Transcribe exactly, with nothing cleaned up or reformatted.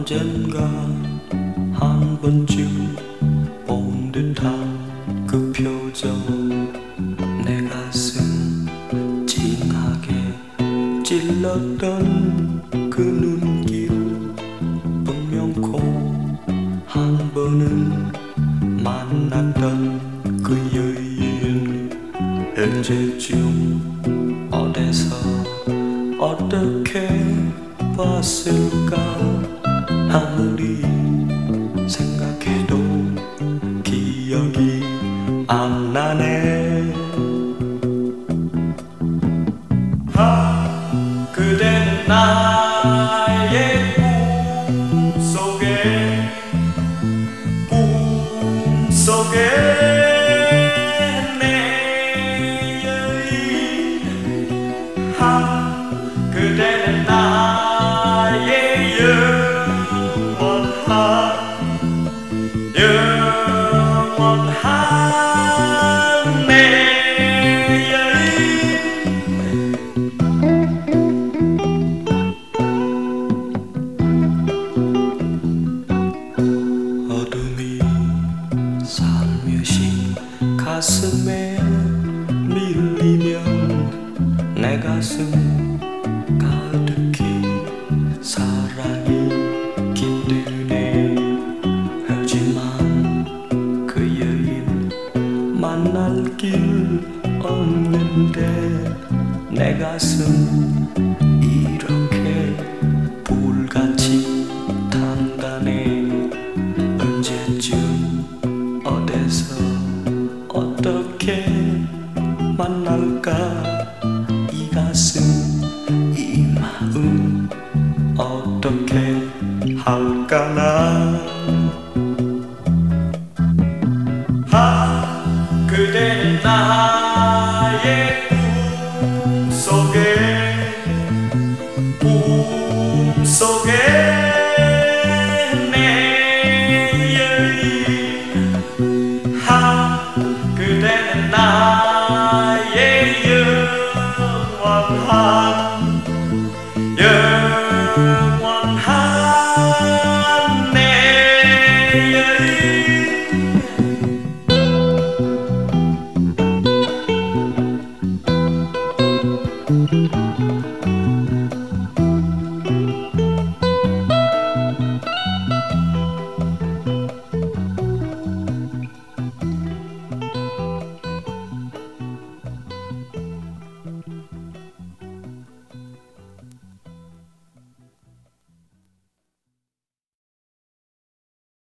언젠가 한 번쯤 본 듯한 그 표정, 내 가슴 찡하게 찔렀던 그 눈길, 분명코 한 번은 만났던 그 여인, 언제쯤 어디서 어떻게 봤을까. 아무리 생각해도 기억이 안 나네. 아, 그대는 나의 꿈속에 꿈속에 내 여인. 아, 그대는 나의 영원한 영원한 내 여인. 어둠이 살며시 가슴에 밀리면 내 가슴 가득히 사랑이 깃드네. 하지만 그 여인 만날 길 없는데 내 가슴 이렇게 불같이 탄다네. 언제쯤 어디서 어떻게 만날까. 이 가슴 이 마음 어떻게 할까나.